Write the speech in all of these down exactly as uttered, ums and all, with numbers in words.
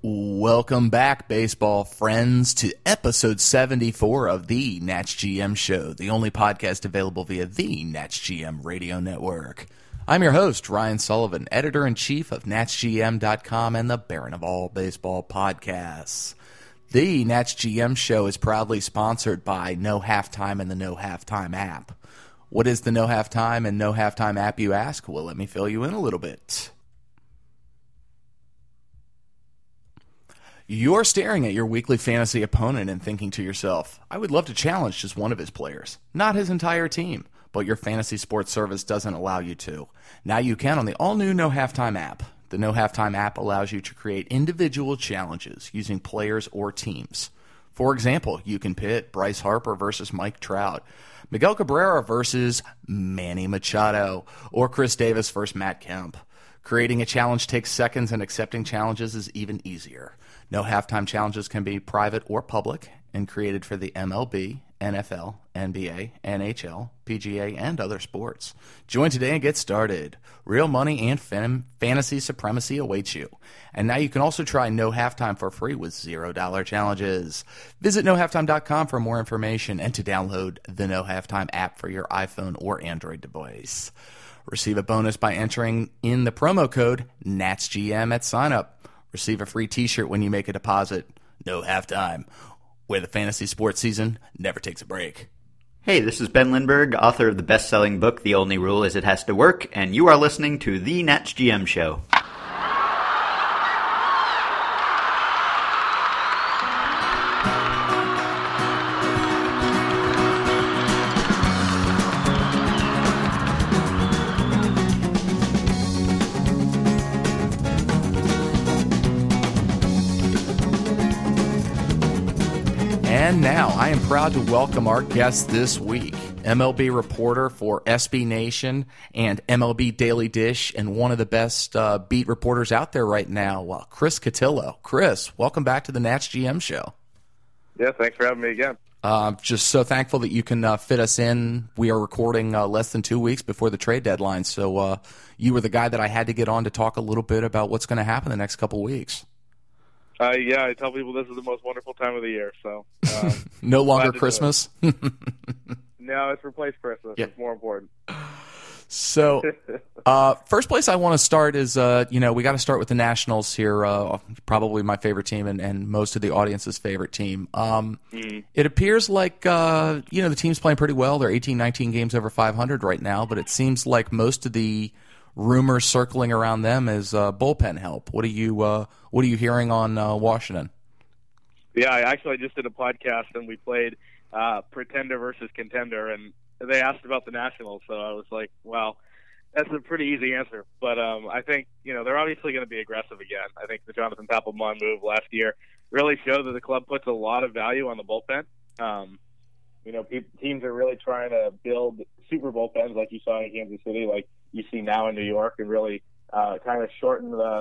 Welcome back, baseball friends, to episode seventy-four of the Nats G M Show, the only podcast available via the Nats G M radio network. I'm your host, Ryan Sullivan, editor-in-chief of Nats G M dot com and the Baron of all baseball podcasts. The Nats G M Show is proudly sponsored by No Halftime and the No Halftime app. What is the No Halftime and No Halftime app, you ask? Well, let me fill you in a little bit. You're staring at your weekly fantasy opponent and thinking to yourself, I would love to challenge just one of his players, not his entire team, but your fantasy sports service doesn't allow you to. Now you can on the all-new No Halftime app. The No Halftime app allows you to create individual challenges using players or teams. For example, you can pit Bryce Harper versus Mike Trout, Miguel Cabrera versus Manny Machado, or Chris Davis versus Matt Kemp. Creating a challenge takes seconds, and accepting challenges is even easier. No Halftime challenges can be private or public and created for the M L B, N F L, N B A, N H L, P G A, and other sports. Join today and get started. Real money and fan- fantasy supremacy awaits you. And now you can also try No Halftime for free with zero dollar challenges. Visit no halftime dot com for more information and to download the No Halftime app for your iPhone or Android device. Receive a bonus by entering in the promo code NatsGM at signup. Receive a free t-shirt when you make a deposit. No Halftime, where the fantasy sports season never takes a break. Hey, this is Ben Lindbergh, author of the best-selling book, The Only Rule Is It Has to Work, and you are listening to The Nats G M Show. And now, I am proud to welcome our guest this week, M L B reporter for S B Nation and M L B Daily Dish, and one of the best uh, beat reporters out there right now, uh, Chris Cotillo. Chris, welcome back to the Nats G M Show. Yeah, thanks for having me again. Uh, just so thankful that you can uh, fit us in. We are recording uh, less than two weeks before the trade deadline, so uh, you were the guy that I had to get on to talk a little bit about what's going to happen the next couple weeks. Uh, yeah, I tell people this is the most wonderful time of the year. So um, no longer Christmas. No, it's replaced Christmas. Yeah. It's more important. So, uh, first place I want to start is, uh, you know, we got to start with the Nationals here. Uh, probably my favorite team and, and most of the audience's favorite team. Um, mm. It appears like, uh, you know, the team's playing pretty well. They're eighteen, nineteen games over five hundred right now, but it seems like most of the rumors circling around them is uh, bullpen help. What are you uh, What are you hearing on uh, Washington? Yeah, I actually just did a podcast and we played uh, Pretender versus Contender, and they asked about the Nationals, so I was like, well, that's a pretty easy answer. But um, I think, you know, they're obviously going to be aggressive again. I think the Jonathan Papelbon move last year really showed that the club puts a lot of value on the bullpen. Um, you know, pe- teams are really trying to build super bullpens like you saw in Kansas City, like you see now in New York, and really uh, kind of shorten the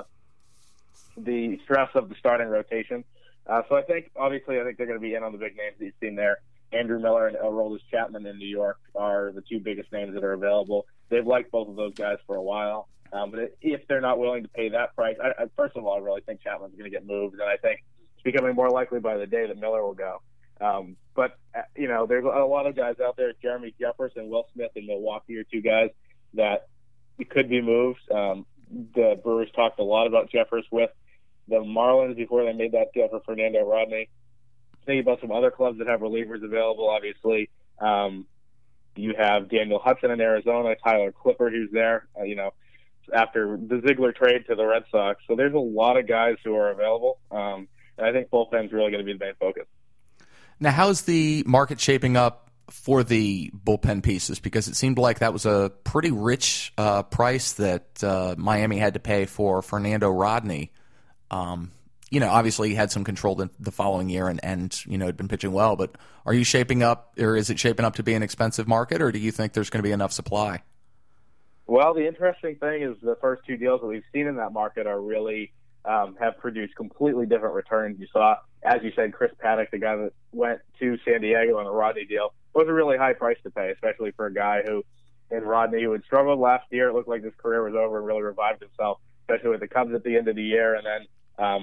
the stress of the starting rotation. Uh, so I think, obviously, I think they're going to be in on the big names that you've seen there. Andrew Miller and Aroldis Chapman in New York are the two biggest names that are available. They've liked both of those guys for a while. Um, but if they're not willing to pay that price, I, I, first of all, I really think Chapman's going to get moved, and I think it's becoming more likely by the day that Miller will go. Um, but, uh, you know, there's a lot of guys out there. Jeremy Jeffress and Will Smith in Milwaukee are two guys that could be moved. Um, the Brewers talked a lot about Jeffress with the Marlins before they made that deal for Fernando Rodney. Thinking about some other clubs that have relievers available, obviously. Um, you have Daniel Hudson in Arizona, Tyler Clippard, who's there, uh, you know, after the Ziegler trade to the Red Sox. So there's a lot of guys who are available, um, and I think bullpen's really going to be the main focus. Now, how's the market shaping up for the bullpen pieces? Because it seemed like that was a pretty rich uh, price that uh, Miami had to pay for Fernando Rodney. Um, you know, obviously he had some control the, the following year and, and, you know, had been pitching well. But are you shaping up, or is it shaping up to be an expensive market, or do you think there's going to be enough supply? Well, the interesting thing is the first two deals that we've seen in that market are really um, have produced completely different returns. You saw, as you said, Chris Paddock, the guy that went to San Diego on the Rodney deal, was a really high price to pay, especially for a guy who, in Rodney, who had struggled last year. It looked like his career was over and really revived himself, especially with the Cubs at the end of the year. And then um,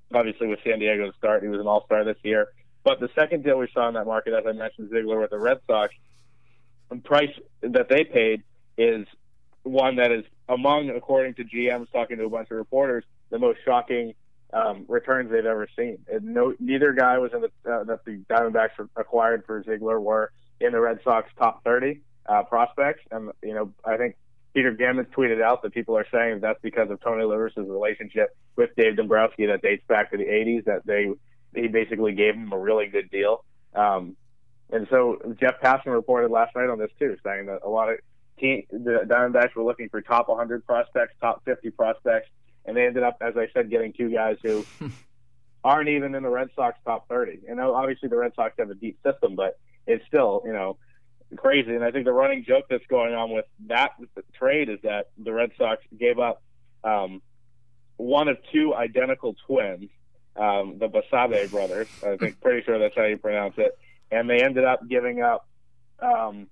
obviously with San Diego to start. He was an all-star this year. But the second deal we saw in that market, as I mentioned, Ziegler with the Red Sox, the price that they paid is one that is among, according to G Ms talking to a bunch of reporters, the most shocking um, returns they've ever seen. And no, neither guy was in the uh, that the Diamondbacks acquired for Ziegler were in the Red Sox top thirty uh, prospects. And, you know, I think Peter Gammon tweeted out that people are saying that's because of Tony La Russa's relationship with Dave Dombrowski that dates back to the eighties, that they he basically gave him a really good deal. Um, and so Jeff Passan reported last night on this too, saying that a lot of team, the Diamondbacks were looking for top one hundred prospects, top fifty prospects, and they ended up, as I said, getting two guys who aren't even in the Red Sox top thirty. You know, obviously the Red Sox have a deep system, but it's still, you know, crazy. And I think the running joke that's going on with that with the trade is that the Red Sox gave up um, one of two identical twins, um, the Basabe brothers. I think pretty sure that's how you pronounce it. And they ended up giving up um,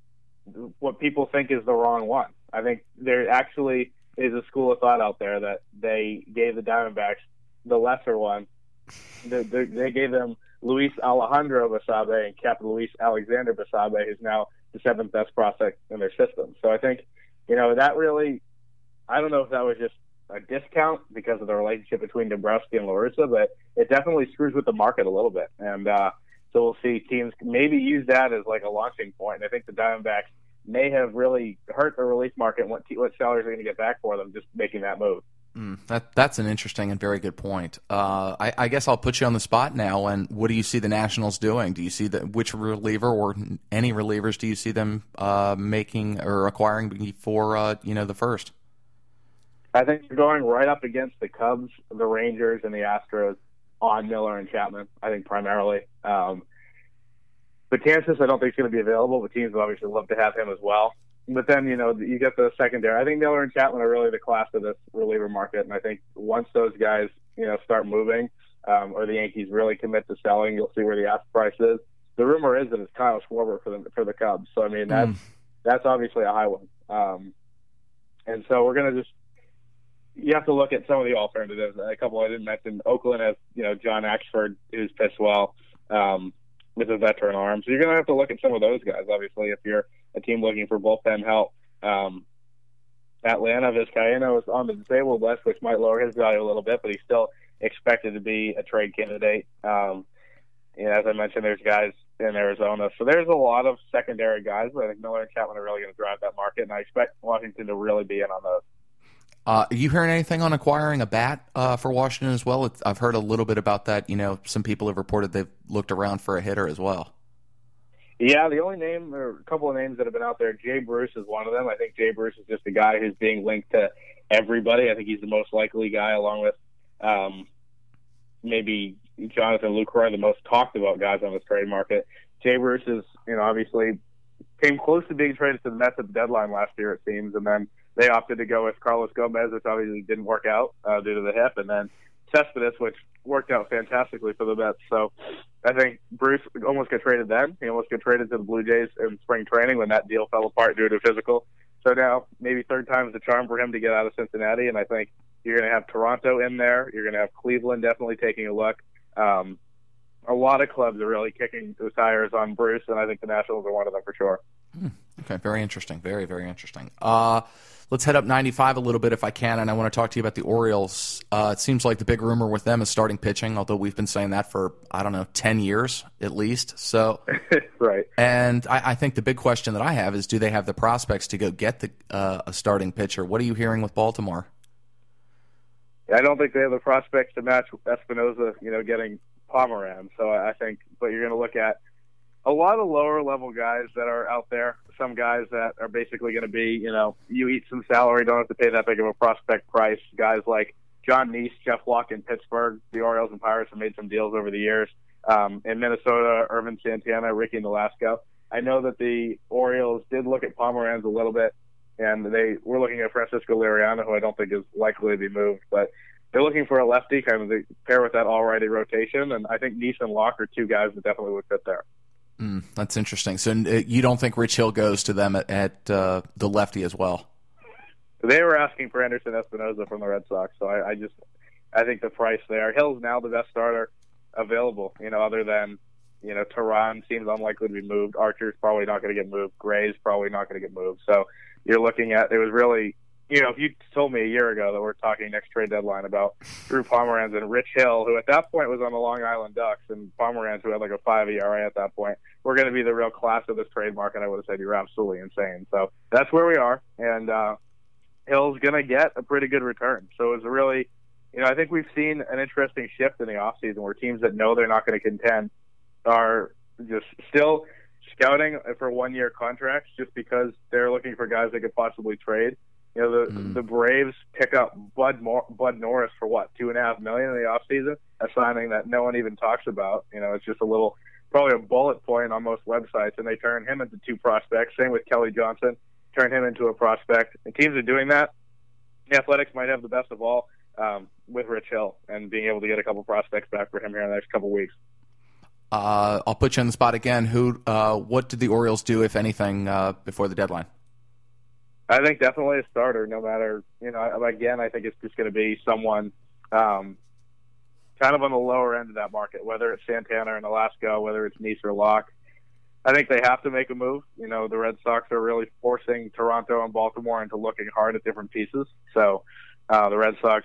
what people think is the wrong one. I think there actually is a school of thought out there that they gave the Diamondbacks the lesser one. They, they, they gave them Luis Alejandro Basabe and kept Luis Alexander Basabe, who's now the seventh best prospect in their system. So I think, you know, that really, I don't know if that was just a discount because of the relationship between Dombrowski and La Russa, but it definitely screws with the market a little bit. And uh, so we'll see teams maybe use that as like a launching point. And I think the Diamondbacks may have really hurt the relief market and what, what salaries are going to get back for them just making that move. Mm, that that's an interesting and very good point. Uh, I, I guess I'll put you on the spot now. And what do you see the Nationals doing? Do you see the, which reliever or any relievers do you see them uh, making or acquiring before uh, you know the first? I think they're going right up against the Cubs, the Rangers, and the Astros on Miller and Chapman. I think primarily. Um, Betances, I don't think is going to be available, but teams would obviously love to have him as well. But then, you know, you get the secondary. I think Miller and Chapman are really the class of this reliever market. And I think once those guys, you know, start moving, um, or the Yankees really commit to selling, you'll see where the ask price is. The rumor is that it's Kyle Schwarber for the, for the Cubs. So, I mean, that's, mm. that's obviously a high one. Um, and so we're going to just, you have to look at some of the alternatives. A couple I didn't mention. Oakland has, you know, John Axford, who's pitched well, um, with a veteran arm. So you're going to have to look at some of those guys, obviously, if you're a team looking for bullpen help. Um, Atlanta, Vizcaíno is on the disabled list, which might lower his value a little bit, but he's still expected to be a trade candidate. Um, and as I mentioned, there's guys in Arizona. So there's a lot of secondary guys, but I think Miller and Chapman are really going to drive that market, and I expect Washington to really be in on those. Uh, you hearing anything on acquiring a bat uh, for Washington as well? It's, I've heard a little bit about that. You know, some people have reported they've looked around for a hitter as well. Yeah, the only name, or a couple of names that have been out there, Jay Bruce is one of them. I think Jay Bruce is just a guy who's being linked to everybody. I think he's the most likely guy, along with um, maybe Jonathan Lucroy, the most talked about guys on this trade market. Jay Bruce is, you know, obviously came close to being traded to the Mets at the deadline last year, it seems, and then they opted to go with Carlos Gomez, which obviously didn't work out uh, due to the hip, and then Cespedes, which worked out fantastically for the Mets. So I think Bruce almost got traded then. He almost got traded to the Blue Jays in spring training when that deal fell apart due to physical. So now maybe third time's the charm for him to get out of Cincinnati, and I think you're going to have Toronto in there. You're going to have Cleveland definitely taking a look. Um, a lot of clubs are really kicking the tires on Bruce, and I think the Nationals are one of them for sure. Hmm. Okay, very interesting. Very, very interesting. Uh, let's head up ninety-five a little bit if I can, and I want to talk to you about the Orioles. Uh, it seems like the big rumor with them is starting pitching, although we've been saying that for, I don't know, ten years at least. So, right. And I, I think the big question that I have is, do they have the prospects to go get the, uh, a starting pitcher? What are you hearing with Baltimore? I don't think they have the prospects to match Espinosa, you know, getting Pomeranz. So I think, but you're going to look at a lot of lower level guys that are out there. Some guys that are basically going to be, you know, you eat some salary, don't have to pay that big of a prospect price. Guys like John Neese, Jeff Locke in Pittsburgh. The Orioles and Pirates have made some deals over the years. Um, in Minnesota, Irvin Santana, Ricky Nolasco. I know that the Orioles did look at Pomeranz a little bit, and they were looking at Francisco Liriano, who I don't think is likely to be moved, but they're looking for a lefty, kind of to pair with that all-righty rotation, and I think Neese and Locke are two guys that definitely would fit there. Mm, that's interesting. So you don't think Rich Hill goes to them at, at uh, the lefty as well? They were asking for Anderson Espinosa from the Red Sox, so I, I just I think the price there. Hill's now the best starter available, you know, other than, you know, Tehran seems unlikely to be moved. Archer's probably not going to get moved. Gray's probably not going to get moved. So you're looking at, it was really, you know, if you told me a year ago that we're talking next trade deadline about Drew Pomeranz and Rich Hill, who at that point was on the Long Island Ducks, and Pomeranz, who had like a five E R A at that point, we're going to be the real class of this trade market, I would have said you're absolutely insane. So that's where we are. And uh, Hill's going to get a pretty good return. So it's really, you know, I think we've seen an interesting shift in the offseason where teams that know they're not going to contend are just still scouting for one-year contracts just because they're looking for guys they could possibly trade. You know, the mm. the Braves pick up Bud Mor- Bud Norris for what, two and a half million in the offseason, a signing that no one even talks about. You know, it's just a little, probably a bullet point on most websites, and they turn him into two prospects. Same with Kelly Johnson, turn him into a prospect. And teams are doing that. The Athletics might have the best of all um, with Rich Hill and being able to get a couple prospects back for him here in the next couple weeks. Uh, I'll put you on the spot again. Who, uh, what did the Orioles do, if anything, uh, before the deadline? I think definitely a starter, no matter, you know, again, I think it's just going to be someone um, kind of on the lower end of that market, whether it's Santana or Nolasco, whether it's Neese or Locke. I think they have to make a move. You know, the Red Sox are really forcing Toronto and Baltimore into looking hard at different pieces. So uh, the Red Sox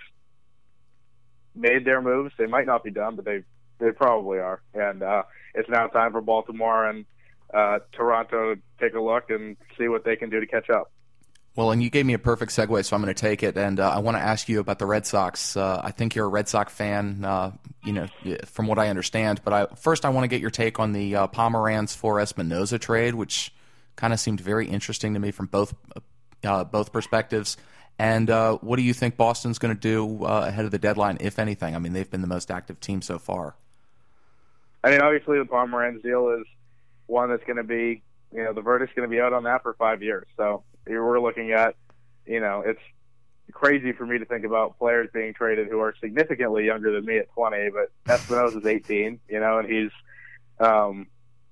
made their moves. They might not be done, but they they probably are. And uh, it's now time for Baltimore and uh, Toronto to take a look and see what they can do to catch up. Well, and you gave me a perfect segue, so I'm going to take it. And uh, I want to ask you about the Red Sox. Uh, I think you're a Red Sox fan, uh, you know, from what I understand. But I, first, I want to get your take on the uh, Pomeranz for Espinoza trade, which kind of seemed very interesting to me from both uh, both perspectives. And uh, what do you think Boston's going to do uh, ahead of the deadline, if anything? I mean, they've been the most active team so far. I mean, obviously, the Pomeranz deal is one that's going to be, you know, the verdict's going to be out on that for five years. So we're looking at, you know, it's crazy for me to think about players being traded who are significantly younger than me at twenty, but Espinosa's eighteen, you know, and he's, um,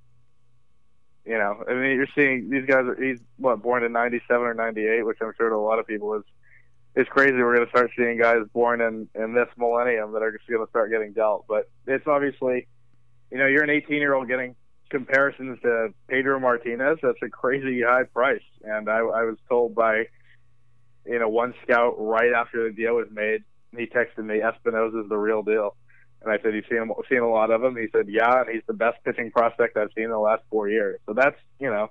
you know, I mean, you're seeing these guys, are, he's, what, born in ninety-seven or ninety-eight, which I'm sure to a lot of people is, is crazy. We're going to start seeing guys born in, in this millennium that are just going to start getting dealt. But it's obviously, you know, you're an eighteen-year-old getting comparisons to Pedro Martinez. That's a crazy high price. And I, I was told by, you know, one scout right after the deal was made, he texted me, Espinosa's the real deal. And I said, you've seen, him, seen a lot of him? He said, yeah, and he's the best pitching prospect I've seen in the last four years. So that's, you know,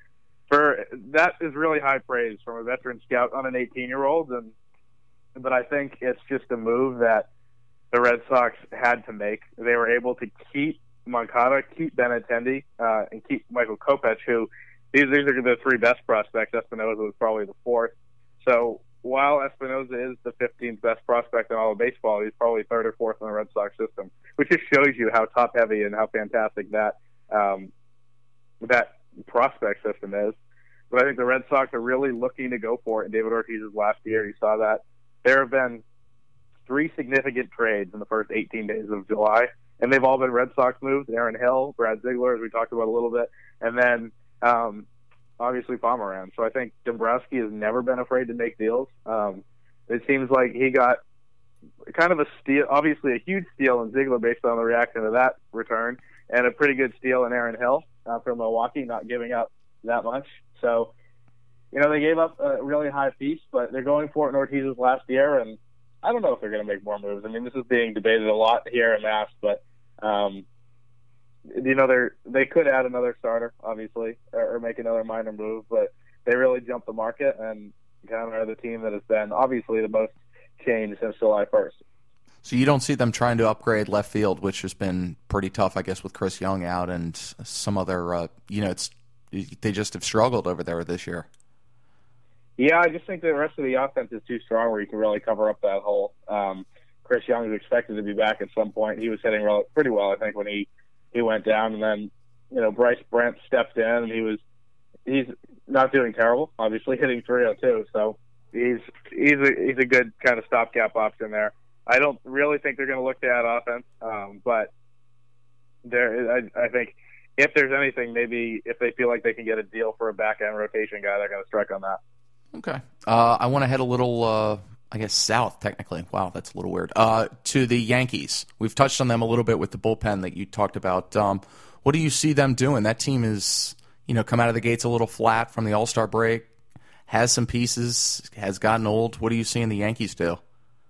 for that is really high praise from a veteran scout on an eighteen-year-old. And but I think it's just a move that the Red Sox had to make. They were able to keep Moncada, keep Benintendi, uh, and keep Michael Kopech, who these, these are the three best prospects. Espinosa was probably the fourth. So while Espinosa is the fifteenth best prospect in all of baseball, he's probably third or fourth in the Red Sox system, which just shows you how top-heavy and how fantastic that um, that prospect system is. But I think the Red Sox are really looking to go for it in David Ortiz's last year. You saw that. There have been three significant trades in the first eighteen days of July, and they've all been Red Sox moves. Aaron Hill, Brad Ziegler, as we talked about a little bit, and then um, obviously Pomeranz. So I think Dombrowski has never been afraid to make deals. Um, it seems like he got kind of a steal, obviously a huge steal in Ziegler based on the reaction to that return, and a pretty good steal in Aaron Hill uh, from Milwaukee, not giving up that much. So, you know, they gave up a really high piece, but they're going for it in Ortiz's last year, and I don't know if they're going to make more moves. I mean, this is being debated a lot here in Mass, but, um, you know, they they could add another starter, obviously, or, or make another minor move, but they really jumped the market and kind of are the team that has been, obviously, the most changed since July first. So you don't see them trying to upgrade left field, which has been pretty tough, I guess, with Chris Young out and some other, uh, you know, it's they just have struggled over there this year. Yeah, I just think the rest of the offense is too strong where you can really cover up that hole. Um, Chris Young is expected to be back at some point. He was hitting pretty well, I think, when he, he went down. And then, you know, Bryce Brent stepped in, and he was he's not doing terrible, obviously, hitting three oh two. So he's he's a, he's a good kind of stopgap option there. I don't really think they're going to look to add offense, um, but there, I, I think if there's anything, maybe if they feel like they can get a deal for a back-end rotation guy, they're going to strike on that. Okay. Uh, I want to head a little uh, I guess south, technically. Wow, that's a little weird. Uh, to the Yankees. We've touched on them a little bit with the bullpen that you talked about. Um, what do you see them doing? That team is, you know, come out of the gates a little flat from the All-Star break, has some pieces, has gotten old. What are you seeing the Yankees do?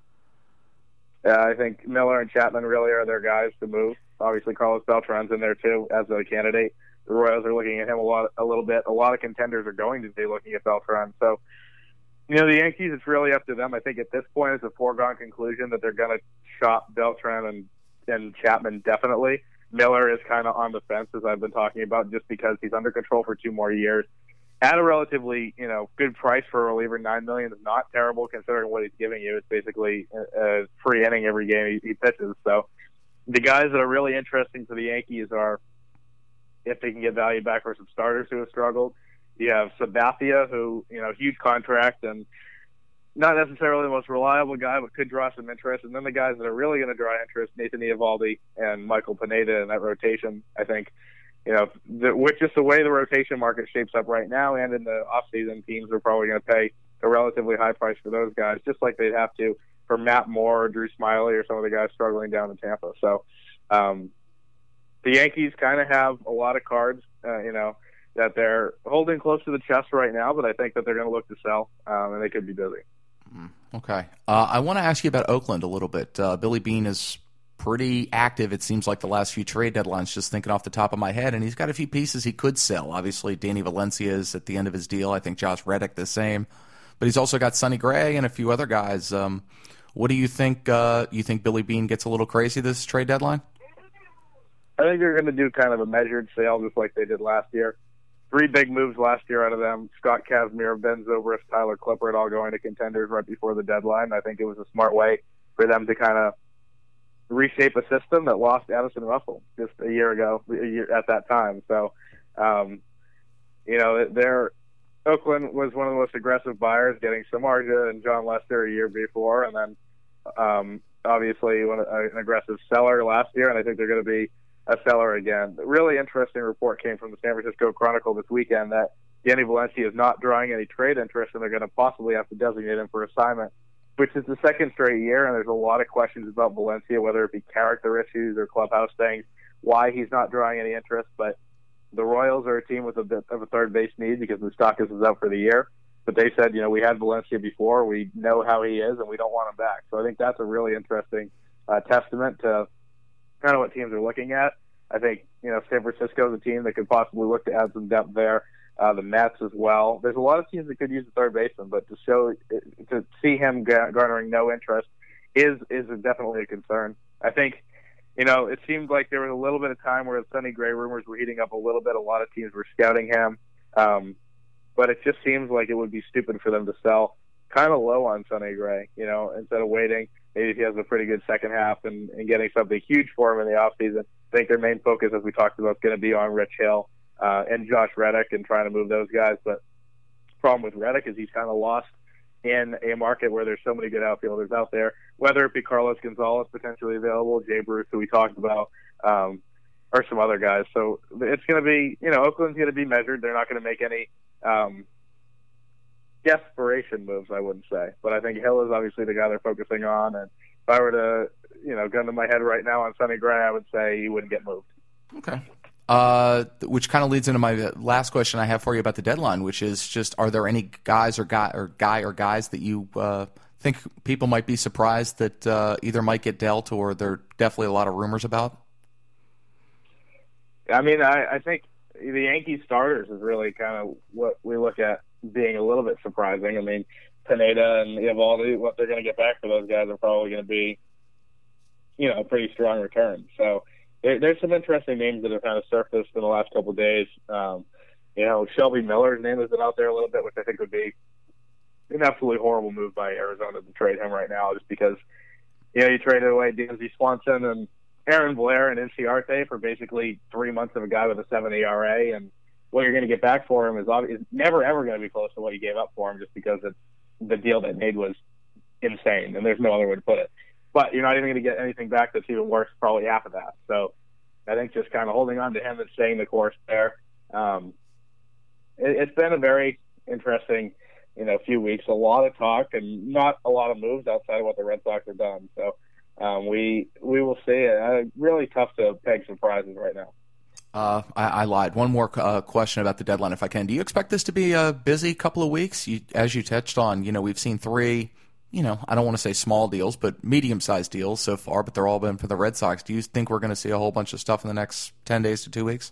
Yeah, I think Miller and Chapman really are their guys to move. Obviously, Carlos Beltran's in there, too, as a candidate. The Royals are looking at him a lot, a little bit. A lot of contenders are going to be looking at Beltran. So, you know, the Yankees, it's really up to them. I think at this point it's a foregone conclusion that they're going to shop Beltran and, and Chapman definitely. Miller is kind of on the fence, as I've been talking about, just because he's under control for two more years. At a relatively, you know, good price for a reliever, nine million dollars is not terrible considering what he's giving you. It's basically a, a free inning every game he, he pitches. So the guys that are really interesting for the Yankees are if they can get value back for some starters who have struggled. You have Sabathia, who, you know, huge contract and not necessarily the most reliable guy, but could draw some interest. And then the guys that are really going to draw interest, Nathan Eovaldi and Michael Pineda in that rotation, I think, you know, the, with just the way the rotation market shapes up right now and in the offseason, teams are probably going to pay a relatively high price for those guys, just like they'd have to for Matt Moore or Drew Smiley or some of the guys struggling down in Tampa. So um, the Yankees kind of have a lot of cards, uh, you know, that they're holding close to the chest right now, but I think that they're going to look to sell, um, and they could be busy. Okay. Uh, I want to ask you about Oakland a little bit. Uh, Billy Beane is pretty active, it seems like, the last few trade deadlines, just thinking off the top of my head, and he's got a few pieces he could sell. Obviously, Danny Valencia is at the end of his deal. I think Josh Reddick the same. But he's also got Sonny Gray and a few other guys. Um, what do you think? Uh, you think Billy Beane gets a little crazy this trade deadline? I think they're going to do kind of a measured sale, just like they did last year. Three big moves last year out of them: Scott Kazmir, Ben Zobrist, Tyler Clippard, all going to contenders right before the deadline. I think it was a smart way for them to kind of reshape a system that lost Addison Russell just a year ago, a year, at that time. So, um, you know, they're, Oakland was one of the most aggressive buyers, getting Samardzija and John Lester a year before, and then um, obviously one, an aggressive seller last year, and I think they're going to be a seller again. A really interesting report came from the San Francisco Chronicle this weekend that Danny Valencia is not drawing any trade interest, and they're going to possibly have to designate him for assignment, which is the second straight year, and there's a lot of questions about Valencia, whether it be character issues or clubhouse things, why he's not drawing any interest. But the Royals are a team with a bit of a third base need because Moustakas is out for the year. But they said, you know, we had Valencia before, we know how he is, and we don't want him back. So I think that's a really interesting uh, testament to kind of what teams are looking at. I think, you know, San Francisco is a team that could possibly look to add some depth there. Uh, the Mets as well. There's a lot of teams that could use a third baseman, but to show, to see him garnering no interest is is definitely a concern. I think, you know, it seemed like there was a little bit of time where the Sonny Gray rumors were heating up a little bit. A lot of teams were scouting him, um, but it just seems like it would be stupid for them to sell kind of low on Sonny Gray. You know, instead of waiting, maybe if he has a pretty good second half and, and getting something huge for him in the offseason. I think their main focus, as we talked about, is going to be on Rich Hill uh, and Josh Reddick and trying to move those guys. But the problem with Reddick is he's kind of lost in a market where there's so many good outfielders out there, whether it be Carlos Gonzalez potentially available, Jay Bruce, who we talked about, um, or some other guys. So it's going to be, you know, Oakland's going to be measured. They're not going to make any um, desperation moves, I wouldn't say. But I think Hill is obviously the guy they're focusing on. And if I were to, you know, gun to my head right now on Sonny Gray, I would say he wouldn't get moved. Okay. Uh, which kind of leads into my last question I have for you about the deadline, which is just, are there any guys or guy or guy or guys that you uh, think people might be surprised that uh, either might get dealt or there are definitely a lot of rumors about? I mean, I, I think the Yankees starters is really kind of what we look at being a little bit surprising. I mean, Pineda and Eovaldi, what they're going to get back for those guys are probably going to be, you know, a pretty strong return. So there, there's some interesting names that have kind of surfaced in the last couple of days. Um, you know, Shelby Miller's name has been out there a little bit, which I think would be an absolutely horrible move by Arizona to trade him right now, just because, you know, you traded away Dansby Swanson and Aaron Blair and Inciarte for basically three months of a guy with a seven E R A, and what you're going to get back for him is, is never, ever going to be close to what you gave up for him, just because it's, the deal that made was insane, and there's no other way to put it. But you're not even going to get anything back that's even worse, probably half of that. So I think just kind of holding on to him and staying the course there. Um, it, it's been a very interesting you know, few weeks. A lot of talk and not a lot of moves outside of what the Red Sox have done. So um, we we will see. Uh, really tough to peg some prizes right now. Uh, I, I lied. One more uh, question about the deadline, if I can. Do you expect this to be a busy couple of weeks? You, as you touched on, you know, we've seen three, you know, I don't want to say small deals, but medium-sized deals so far, but they're all been for the Red Sox. Do you think we're going to see a whole bunch of stuff in the next ten days to two weeks?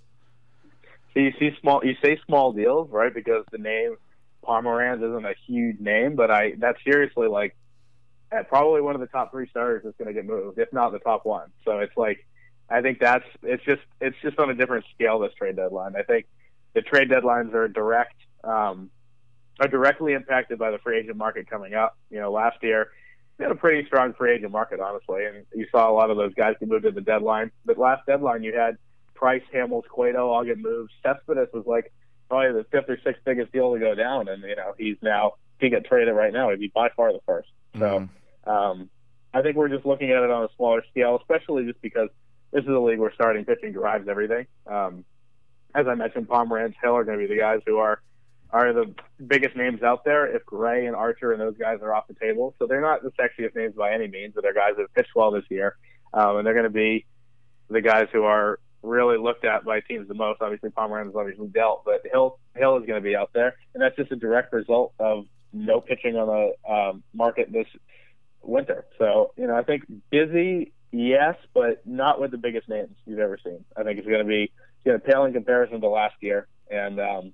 So you see small, you say small deals, right? Because the name Pomeranz isn't a huge name, but I that's seriously like at probably one of the top three starters that's going to get moved, if not the top one. So it's like, I think that's it's just it's just on a different scale, this trade deadline. I think the trade deadlines are direct um, are directly impacted by the free agent market coming up. You know, last year we had a pretty strong free agent market, honestly, and you saw a lot of those guys get moved at the deadline. But last deadline, you had Price, Hamels, Cueto all get moved. Cespedes was like probably the fifth or sixth biggest deal to go down, and you know he's now he get traded right now. He'd be by far the first. So Mm. um, I think we're just looking at it on a smaller scale, especially just because this is a league where starting pitching drives everything. Um, as I mentioned, Pomeranz, Hill are going to be the guys who are are the biggest names out there. If Gray and Archer and those guys are off the table, so they're not the sexiest names by any means, but they're guys that have pitched well this year, um, and they're going to be the guys who are really looked at by teams the most. Obviously, Pomeranz is obviously dealt, but Hill Hill is going to be out there, and that's just a direct result of no pitching on the um, market this winter. So, you know, I think busy. Yes, but not with the biggest names you've ever seen. I think it's going to be it's going to pale in comparison to last year, and um,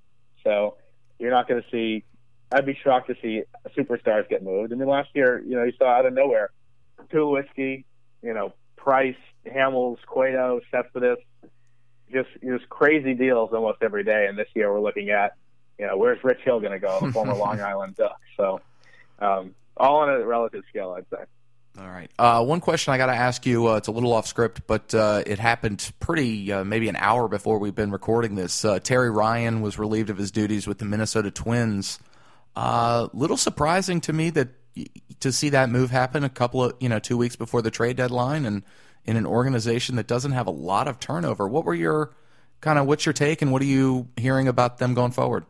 so you're not going to see. I'd be shocked to see superstars get moved. I mean, last year, you know, you saw out of nowhere, Tulowitzki, you know, Price, Hamels, Cueto, Cespedes, just just crazy deals almost every day. And this year, we're looking at, you know, where's Rich Hill going to go, the former Long Island Duck. So, um, all on a relative scale, I'd say. All right. Uh, one question I got to ask you. Uh, it's a little off script, but uh, it happened pretty uh, maybe an hour before we've been recording this. Uh, Terry Ryan was relieved of his duties with the Minnesota Twins. A uh, little surprising to me that to see that move happen a couple of you know two weeks before the trade deadline, and in an organization that doesn't have a lot of turnover. What were your kind of what's your take, and what are you hearing about them going forward?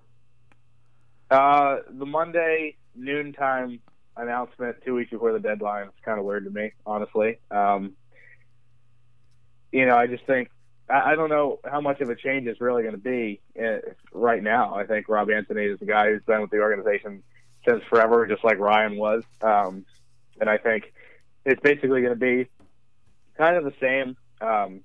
Uh, the Monday noontime announcement two weeks before the deadline is kind of weird to me, honestly. Um, you know, I just think I, I don't know how much of a change it's really going to be uh, right now. I think Rob Anthony is a guy who's been with the organization since forever, just like Ryan was, um, and I think it's basically going to be kind of the same um,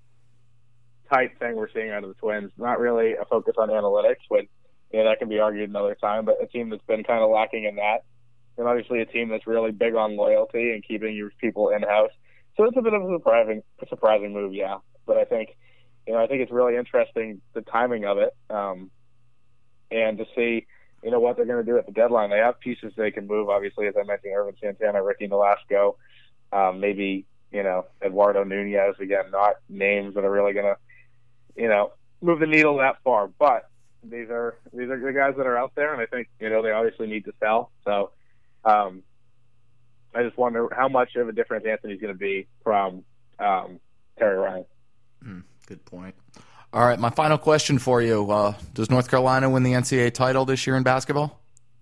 type thing we're seeing out of the Twins. Not really a focus on analytics, but you know that can be argued another time. But a team that's been kind of lacking in that. And obviously a team that's really big on loyalty and keeping your people in-house. So it's a bit of a surprising, surprising move, yeah. But I think, you know, I think it's really interesting, the timing of it, um, and to see, you know, what they're going to do at the deadline. They have pieces they can move, obviously, as I mentioned, Ervin Santana, Ricky Nolasco, um, maybe, you know, Eduardo Nunez, again, not names that are really going to, you know, move the needle that far. But these are these are the guys that are out there, and I think, you know, they obviously need to sell. So, Um, I just wonder how much of a difference Anthony's going to be from um, Terry Ryan. Mm, good point. All right, my final question for you. Uh, does North Carolina win the N C double A title this year in basketball?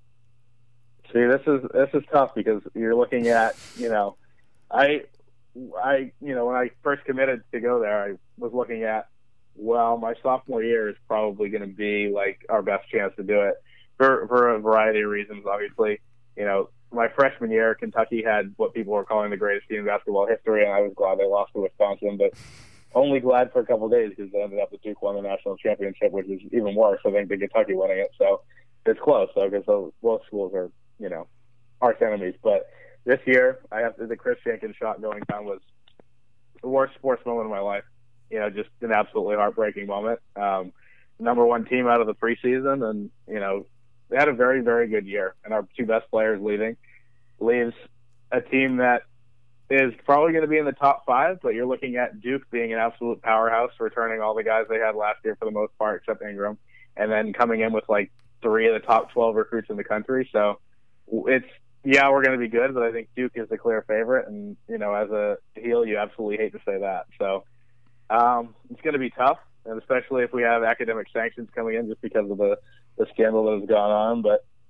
See, this is this is tough because you're looking at, you know, I, I, you know, when I first committed to go there, I was looking at, well, my sophomore year is probably going to be like our best chance to do it for for a variety of reasons, obviously. You know, my freshman year, Kentucky had what people were calling the greatest team in basketball history, and I was glad they lost to Wisconsin, but only glad for a couple of days because they ended up with Duke won the national championship, which is even worse, I think, than Kentucky winning it. So it's close, though, because both schools are, you know, arch enemies. But this year, I have to, the Chris Jenkins shot going down was the worst sports moment of my life. You know, just an absolutely heartbreaking moment. Um, number one team out of the preseason, and, you know, they had a very, very good year, and our two best players leaving leaves a team that is probably going to be in the top five, but you're looking at Duke being an absolute powerhouse, returning all the guys they had last year for the most part, except Ingram, and then coming in with like three of the top twelve recruits in the country. So it's, yeah, we're going to be good, but I think Duke is the clear favorite, and, you know, as a heel, you absolutely hate to say that. So um, it's going to be tough, and especially if we have academic sanctions coming in just because of the, the scandal that has gone on. But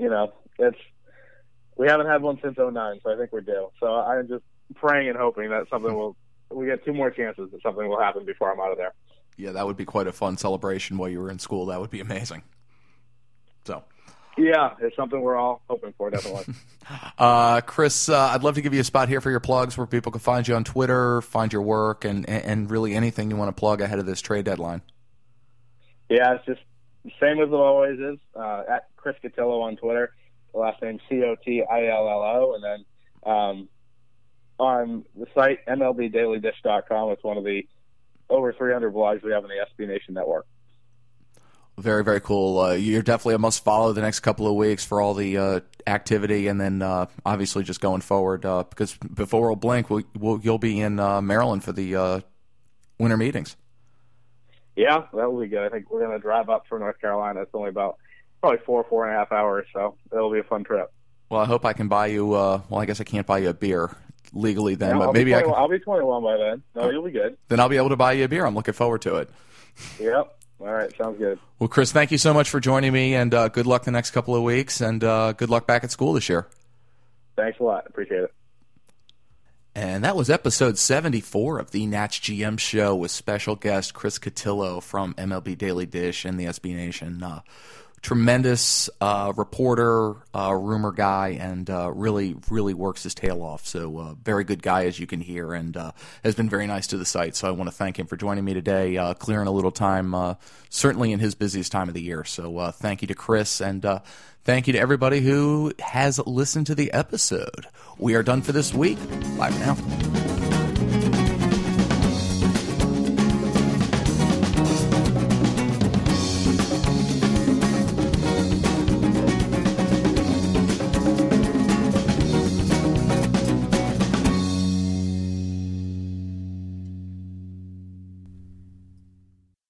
you know, it's we haven't had one since oh nine, so I think we're due. So I'm just praying and hoping that something will we get two more chances that something will happen before I'm out of there. Yeah, that would be quite a fun celebration while you were in school. That would be amazing. So, yeah, it's something we're all hoping for, definitely. uh, Chris, uh, I'd love to give you a spot here for your plugs where people can find you on Twitter, find your work, and, and really anything you want to plug ahead of this trade deadline. Yeah, it's just the same as it always is, uh, at Chris Cotillo on Twitter. The last name C O T I L L O, and then um, on the site M L B daily dish dot com. It's one of the over three hundred blogs we have in the S B Nation network. Very, very cool. Uh, you're definitely a must follow the next couple of weeks for all the uh, activity, and then uh, obviously just going forward uh, because before we'll blink, we'll, we'll, you'll be in uh, Maryland for the uh, winter meetings. Yeah, that will be good. I think we're going to drive up from North Carolina. It's only about probably four, four and a half hours, so it'll be a fun trip. Well, I hope I can buy you, uh, well, I guess I can't buy you a beer legally then, no, but I'll maybe I can. I'll be twenty-one by then. No, you'll be good. Then I'll be able to buy you a beer. I'm looking forward to it. Yep. All right, sounds good. Well, Chris, thank you so much for joining me, and uh, good luck the next couple of weeks, and uh, good luck back at school this year. Thanks a lot. Appreciate it. And that was episode seventy-four of the Nats G M Show with special guest Chris Cotillo from M L B Daily Dish and the S B Nation. Uh, tremendous uh, reporter, uh, rumor guy, and uh, really, really works his tail off. So uh, very good guy, as you can hear, and uh, has been very nice to the site. So I want to thank him for joining me today, uh, clearing a little time, uh, certainly in his busiest time of the year. So uh, thank you to Chris, and uh, thank you to everybody who has listened to the episode. We are done for this week. Bye for now.